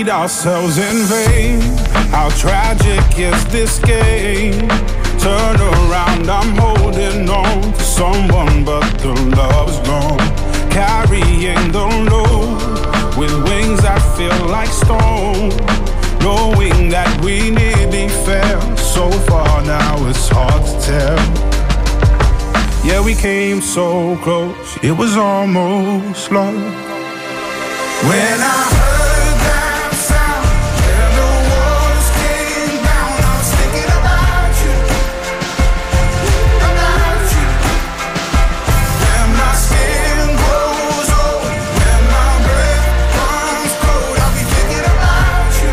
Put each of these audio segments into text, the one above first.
ourselves in vain. How tragic is this game? Turn around, I'm holding on to someone, but the love's gone. Carrying the load with wings that feel like stone, knowing that we nearly fell so far, now it's hard to tell. Yeah, we came so close, it was almost love. When I heard that sound, when the walls came down, I was thinking about you, about you. When my skin grows old, when my breath runs cold, I'll be thinking about you,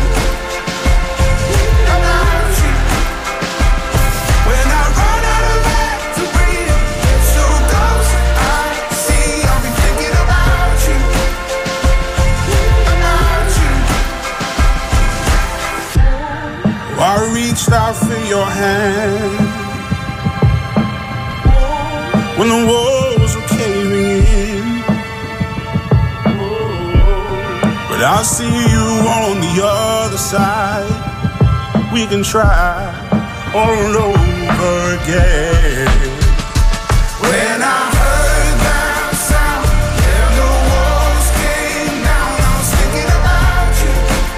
about you. When I run out of air to breathe, it's so close I see, I'll be thinking about you. I reached out for your hand when the walls were caving in, but I see you on the other side. We can try all over again. When I heard that sound, yeah, the walls came down, I was thinking about you,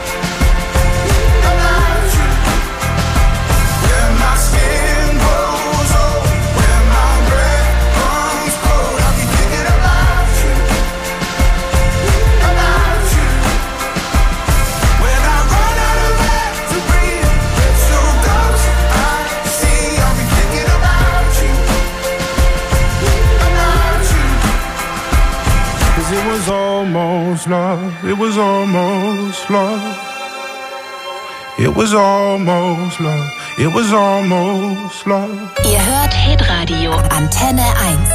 about you. When my skin grows old, when my breath runs cold, I'll be thinking about you, about you. When I run out of air to breathe, it's so close I see, I'll be thinking about you, about you. 'Cause it was almost love, it was almost love. It was almost love, it was almost love. Ihr hört Hitradio Antenne 1.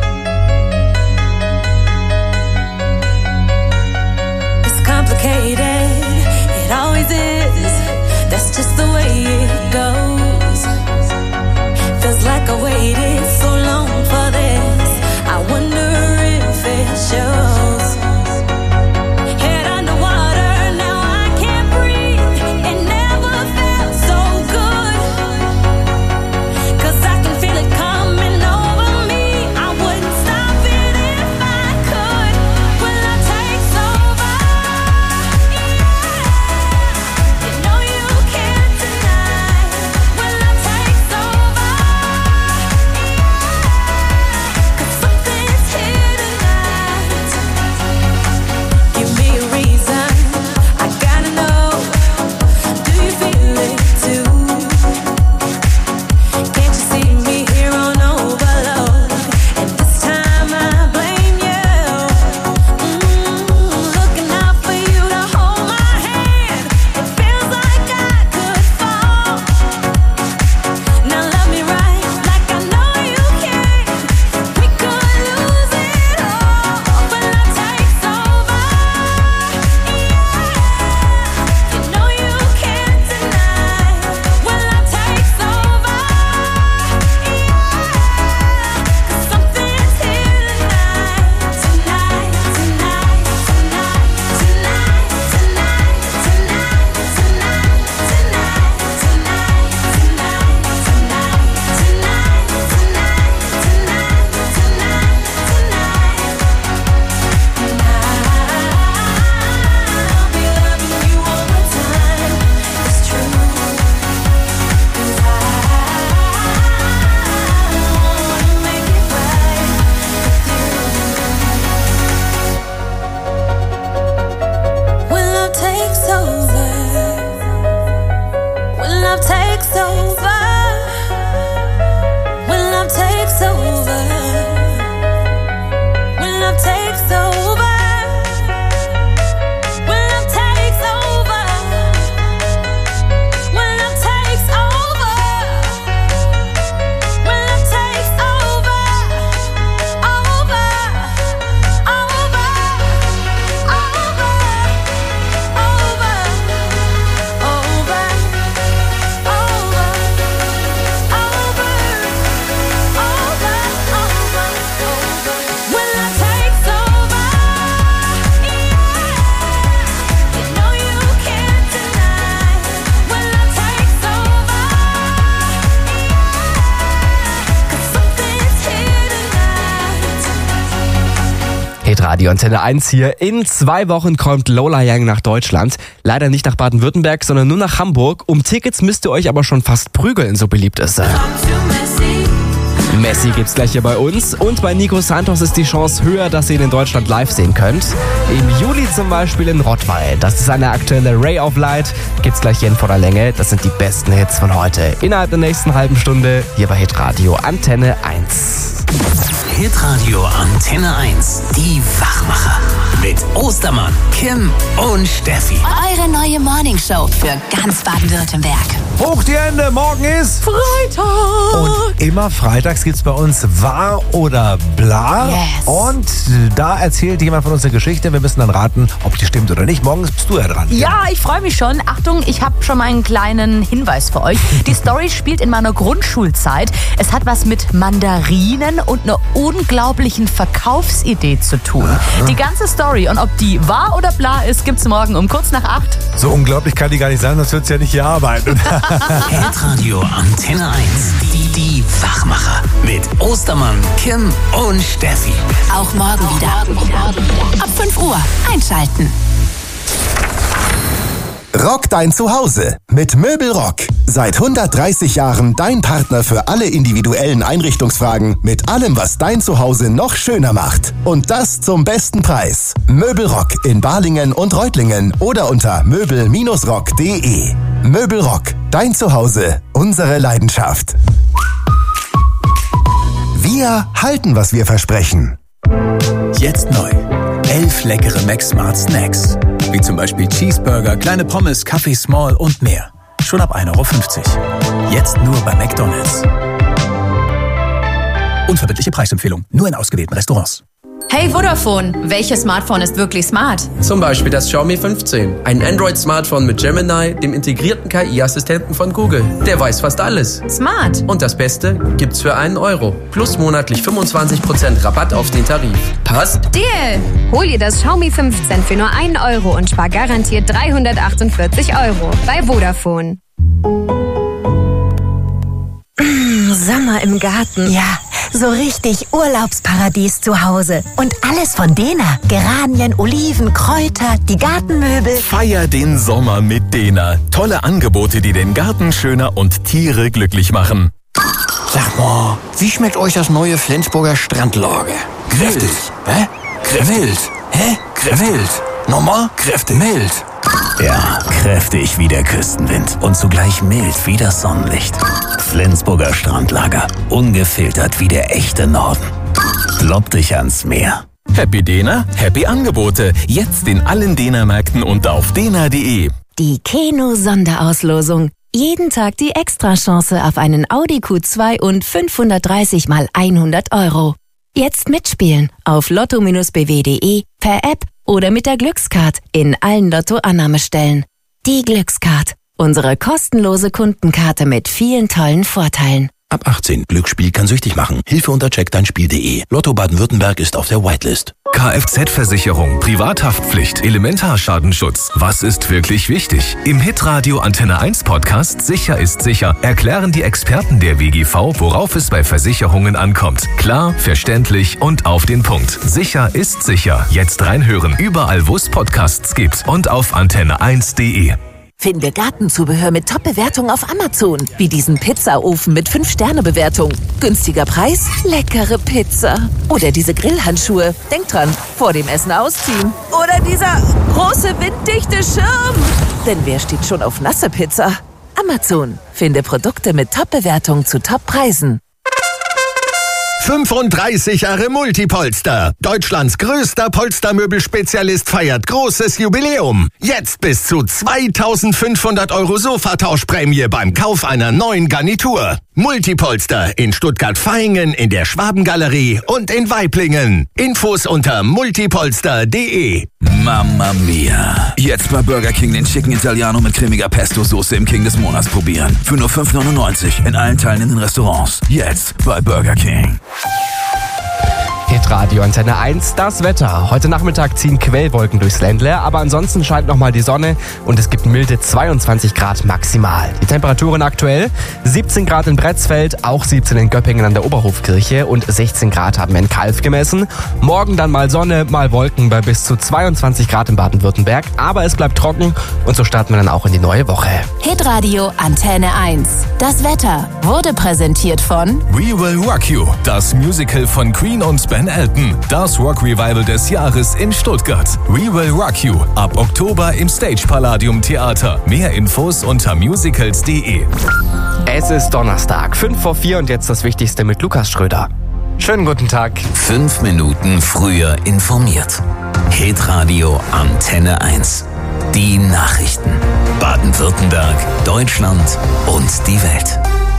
It's complicated, it always is. That's just the way it goes. Feels like I waited so long for this. I wonder if it shows. Head underwater, now I can't breathe. It never felt so good. 'Cause I can feel it coming over me. I wouldn't stop it if I could. Will I take over? You know you can't deny. Will I take over? 'Cause something's here tonight. Give me a reason, I gotta know. Do you feel it too? Can't you see me here on overload? And this time I blame you. Looking out for you to hold my hand. It feels like I could fall. Now love me right, like I know you can. We could lose it all. Will I take over? You know you can't deny. Will I take over? 'Cause something's here tonight, tonight, tonight, tonight, tonight, tonight, tonight, tonight, tonight, tonight, tonight, tonight, I'll be loving you all the time. It's true. 'Cause I wanna make it right with you. When love takes over, when love takes over, when love takes over, when love takes over, when love takes over, when love takes over, when love takes over, over, over, over, over, over, over. Radio Antenne 1 hier. In 2 Wochen kommt Lola Young nach Deutschland. Leider nicht nach Baden-Württemberg, sondern nur nach Hamburg. Um Tickets müsst ihr euch aber schon fast prügeln, so beliebt ist er. Messi gibt's gleich hier bei uns. Und bei Nico Santos ist die Chance höher, dass ihr ihn in Deutschland live sehen könnt. Im Juli zum Beispiel in Rottweil. Das ist eine aktuelle Ray of Light. Gibt's gleich hier in voller Länge. Das sind die besten Hits von heute. Innerhalb der nächsten halben Stunde hier bei Hitradio Antenne 1. Hitradio Antenne 1. Die Wachmacher. Mit Ostermann, Kim und Steffi. Eure neue Morningshow für ganz Baden-Württemberg. Hoch die Hände, morgen ist Freitag. Und immer freitags gibt's bei uns Wahr oder Bla. Yes. Und da erzählt jemand von uns eine Geschichte. Wir müssen dann raten, ob die stimmt oder nicht. Morgen bist du ja dran. Ja, ich freue mich schon. Achtung, ich habe schon mal einen kleinen Hinweis für euch. Die Story spielt in meiner Grundschulzeit. Es hat was mit Mandarinen und einer unglaublichen Verkaufsidee zu tun. Die ganze Story und ob die wahr oder bla ist, gibt's morgen um kurz nach 8. So unglaublich kann die gar nicht sein, sonst wird's ja nicht hier arbeiten. Hitradio Antenne 1. Die Wachmacher. Mit Ostermann, Kim und Steffi. Auch morgen wieder. Ab 5 Uhr einschalten. Rock dein Zuhause mit Möbelrock. Seit 130 Jahren dein Partner für alle individuellen Einrichtungsfragen mit allem, was dein Zuhause noch schöner macht. Und das zum besten Preis. Möbelrock in Balingen und Reutlingen oder unter möbel-rock.de. Möbelrock, dein Zuhause, unsere Leidenschaft. Wir halten, was wir versprechen. Jetzt neu. 11 leckere Max Smart Snacks. Wie zum Beispiel Cheeseburger, kleine Pommes, Kaffee Small und mehr. Schon ab 1,50 €. Jetzt nur bei McDonald's. Unverbindliche Preisempfehlung. Nur in ausgewählten Restaurants. Hey Vodafone, welches Smartphone ist wirklich smart? Zum Beispiel das Xiaomi 15. Ein Android-Smartphone mit Gemini, dem integrierten KI-Assistenten von Google. Der weiß fast alles. Smart. Und das Beste gibt's für €1. Plus monatlich 25% Rabatt auf den Tarif. Passt? Deal! Hol dir das Xiaomi 15 für nur €1 und spar garantiert 348 € bei Vodafone. Sommer im Garten. Ja, so richtig Urlaubsparadies zu Hause. Und alles von Dena. Geranien, Oliven, Kräuter, die Gartenmöbel. Feier den Sommer mit Dena. Tolle Angebote, die den Garten schöner und Tiere glücklich machen. Sag mal, wie schmeckt euch das neue Flensburger Strandlager? Kräftig. Hä? Mild. Hä? Mild. Nochmal? Kräftig. Mild. Ja, kräftig wie der Küstenwind und zugleich mild wie das Sonnenlicht. Flensburger Strandlager. Ungefiltert wie der echte Norden. Klopp dich ans Meer. Happy Dena, happy Angebote. Jetzt in allen Dena-Märkten und auf dena.de. Die Keno-Sonderauslosung. Jeden Tag die Extrachance auf einen Audi Q2 und 530 mal 100 €. Jetzt mitspielen auf lotto-bw.de, per App oder mit der Glückscard in allen Lotto-Annahmestellen. Die Glückscard. Unsere kostenlose Kundenkarte mit vielen tollen Vorteilen. Ab 18. Glücksspiel kann süchtig machen. Hilfe unter checkdeinspiel.de. Lotto Baden-Württemberg ist auf der Whitelist. Kfz-Versicherung, Privathaftpflicht, Elementarschadenschutz. Was ist wirklich wichtig? Im Hitradio Antenne 1 Podcast Sicher ist sicher erklären die Experten der WGV, worauf es bei Versicherungen ankommt. Klar, verständlich und auf den Punkt. Sicher ist sicher. Jetzt reinhören, überall wo es Podcasts gibt und auf antenne1.de. Finde Gartenzubehör mit Top-Bewertung auf Amazon. Wie diesen Pizzaofen mit 5-Sterne-Bewertung. Günstiger Preis, leckere Pizza. Oder diese Grillhandschuhe. Denk dran, vor dem Essen ausziehen. Oder dieser große winddichte Schirm. Denn wer steht schon auf nasse Pizza? Amazon. Finde Produkte mit Top-Bewertung zu Top-Preisen. 35 Jahre Multipolster. Deutschlands größter Polstermöbelspezialist feiert großes Jubiläum. Jetzt bis zu 2.500 € Sofatauschprämie beim Kauf einer neuen Garnitur. Multipolster in Stuttgart-Vaihingen, in der Schwabengalerie und in Waiblingen. Infos unter multipolster.de. Mamma mia. Jetzt bei Burger King den Chicken Italiano mit cremiger Pesto-Soße im King des Monats probieren. Für nur 5,99 in allen Teilen in den Restaurants. Jetzt bei Burger King. Hitradio Antenne 1, das Wetter. Heute Nachmittag ziehen Quellwolken durchs Ländle, aber ansonsten scheint nochmal die Sonne und es gibt milde 22 Grad maximal. Die Temperaturen aktuell 17 Grad in Bretzfeld, auch 17 in Göppingen an der Oberhofkirche und 16 Grad haben wir in Calw gemessen. Morgen dann mal Sonne, mal Wolken bei bis zu 22 Grad in Baden-Württemberg, aber es bleibt trocken und so starten wir dann auch in die neue Woche. Hitradio Antenne 1. Das Wetter wurde präsentiert von We Will Rock You, das Musical von Queen und Ben Elton. Das Rock Revival des Jahres in Stuttgart. We Will Rock You, ab Oktober im Stage Palladium Theater. Mehr Infos unter musicals.de. Es ist Donnerstag, 3:05 und jetzt das Wichtigste mit Lukas Schröder. Schönen guten Tag. 5 Minuten früher informiert. Hitradio Antenne 1. Die Nachrichten. Baden-Württemberg, Deutschland und die Welt.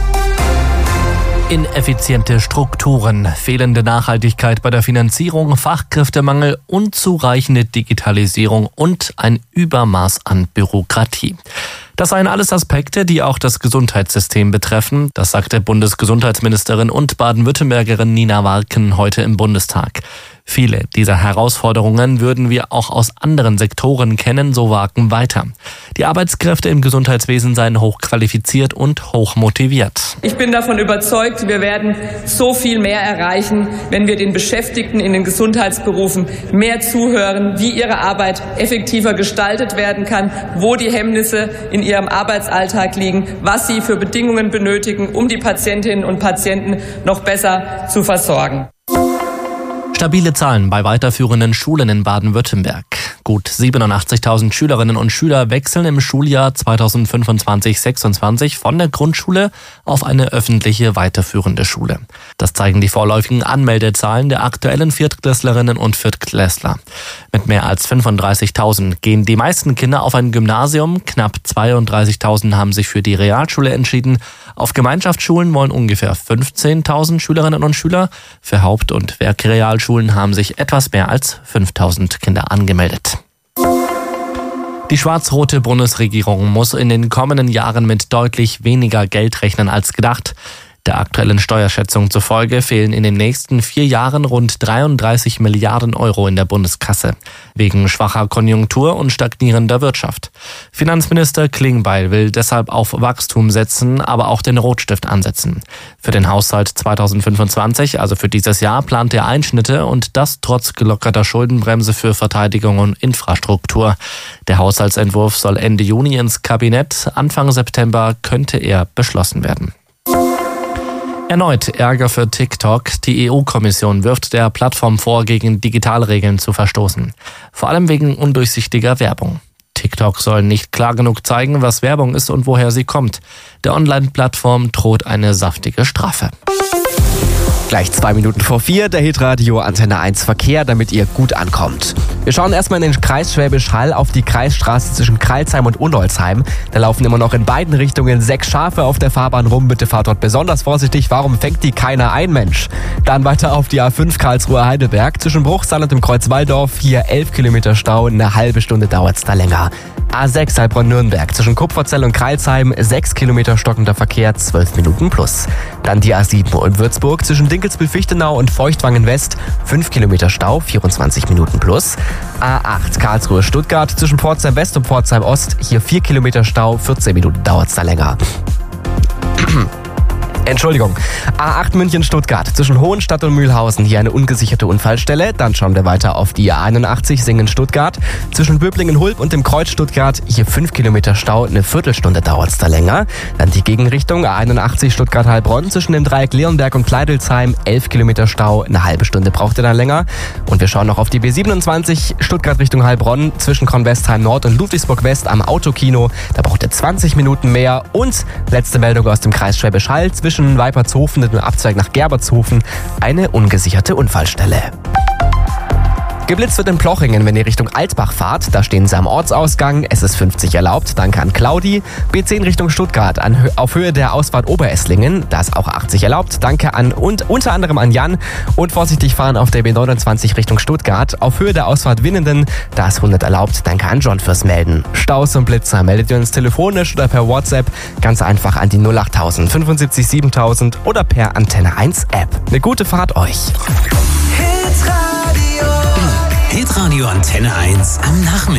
Ineffiziente Strukturen, fehlende Nachhaltigkeit bei der Finanzierung, Fachkräftemangel, unzureichende Digitalisierung und ein Übermaß an Bürokratie. Das seien alles Aspekte, die auch das Gesundheitssystem betreffen. Das sagte Bundesgesundheitsministerin und Baden-Württembergerin Nina Warken heute im Bundestag. Viele dieser Herausforderungen würden wir auch aus anderen Sektoren kennen, so Warken weiter. Die Arbeitskräfte im Gesundheitswesen seien hochqualifiziert und hochmotiviert. Ich bin davon überzeugt, wir werden so viel mehr erreichen, wenn wir den Beschäftigten in den Gesundheitsberufen mehr zuhören, wie ihre Arbeit effektiver gestaltet werden kann, wo die Hemmnisse in ihrem Arbeitsalltag liegen, was sie für Bedingungen benötigen, um die Patientinnen und Patienten noch besser zu versorgen. Stabile Zahlen bei weiterführenden Schulen in Baden-Württemberg. Gut 87.000 Schülerinnen und Schüler wechseln im Schuljahr 2025/26 von der Grundschule auf eine öffentliche weiterführende Schule. Das zeigen die vorläufigen Anmeldezahlen der aktuellen Viertklässlerinnen und Viertklässler. Mit mehr als 35.000 gehen die meisten Kinder auf ein Gymnasium, knapp 32.000 haben sich für die Realschule entschieden. Auf Gemeinschaftsschulen wollen ungefähr 15.000 Schülerinnen und Schüler. Für Haupt- und Werkrealschulen haben sich etwas mehr als 5.000 Kinder angemeldet. Die schwarz-rote Bundesregierung muss in den kommenden Jahren mit deutlich weniger Geld rechnen als gedacht. Der aktuellen Steuerschätzung zufolge fehlen in den nächsten 4 Jahren rund 33 Milliarden Euro in der Bundeskasse. Wegen schwacher Konjunktur und stagnierender Wirtschaft. Finanzminister Klingbeil will deshalb auf Wachstum setzen, aber auch den Rotstift ansetzen. Für den Haushalt 2025, also für dieses Jahr, plant er Einschnitte und das trotz gelockerter Schuldenbremse für Verteidigung und Infrastruktur. Der Haushaltsentwurf soll Ende Juni ins Kabinett. Anfang September könnte er beschlossen werden. Erneut Ärger für TikTok. Die EU-Kommission wirft der Plattform vor, gegen Digitalregeln zu verstoßen. Vor allem wegen undurchsichtiger Werbung. TikTok soll nicht klar genug zeigen, was Werbung ist und woher sie kommt. Der Online-Plattform droht eine saftige Strafe. Gleich 4:02, der Hitradio Antenne 1 Verkehr, damit ihr gut ankommt. Wir schauen erstmal in den Kreis Schwäbisch Hall auf die Kreisstraße zwischen Crailsheim und Unolsheim. Da laufen immer noch in beiden Richtungen 6 Schafe auf der Fahrbahn rum. Bitte fahrt dort besonders vorsichtig. Warum fängt die keiner ein, Mensch? Dann weiter auf die A5 Karlsruhe-Heidelberg. Zwischen Bruchsal und dem Kreuz Walldorf hier 11 Kilometer Stau. Eine halbe Stunde dauert's da länger. A6 Heilbronn-Nürnberg. Zwischen Kupferzell und Crailsheim 6 Kilometer stockender Verkehr, 12 Minuten plus. Dann die A7 in Würzburg. Zwischen Dinkelsbühl-Fichtenau und Feuchtwangen-West 5 Kilometer Stau, 24 Minuten plus. A8 Karlsruhe-Stuttgart. Zwischen Pforzheim West und Pforzheim Ost. Hier 4 Kilometer Stau, 14 Minuten dauert's da länger. Entschuldigung. A8 München-Stuttgart. Zwischen Hohenstadt und Mühlhausen hier eine ungesicherte Unfallstelle. Dann schauen wir weiter auf die A81 Singen-Stuttgart. Zwischen Böblingen-Hulb und dem Kreuz Stuttgart hier 5 Kilometer Stau. Eine Viertelstunde dauert's da länger. Dann die Gegenrichtung A81 Stuttgart-Heilbronn. Zwischen dem Dreieck Leonberg und Kleidelsheim 11 Kilometer Stau. Eine halbe Stunde braucht ihr dann länger. Und wir schauen noch auf die B27 Stuttgart Richtung Heilbronn. Zwischen Kornwestheim Nord und Ludwigsburg West am Autokino. Da braucht ihr 20 Minuten mehr. Und letzte Meldung aus dem Kreis Schwäbisch Hall. Zwischen Weipertshofen und dem Abzweig nach Gerbertshofen eine ungesicherte Unfallstelle. Geblitzt wird in Plochingen, wenn ihr Richtung Altbach fahrt. Da stehen sie am Ortsausgang. Es ist 50 erlaubt. Danke an Claudi. B10 Richtung Stuttgart auf Höhe der Ausfahrt Oberesslingen. Da ist auch 80 erlaubt. Danke an und unter anderem an Jan. Und vorsichtig fahren auf der B29 Richtung Stuttgart. Auf Höhe der Ausfahrt Winnenden. Da ist 100 erlaubt. Danke an John fürs Melden. Staus und Blitzer meldet ihr uns telefonisch oder per WhatsApp. Ganz einfach an die 08000 75 7000 oder per Antenne 1 App. Eine gute Fahrt euch. Hitradio Antenne 1 am Nachmittag.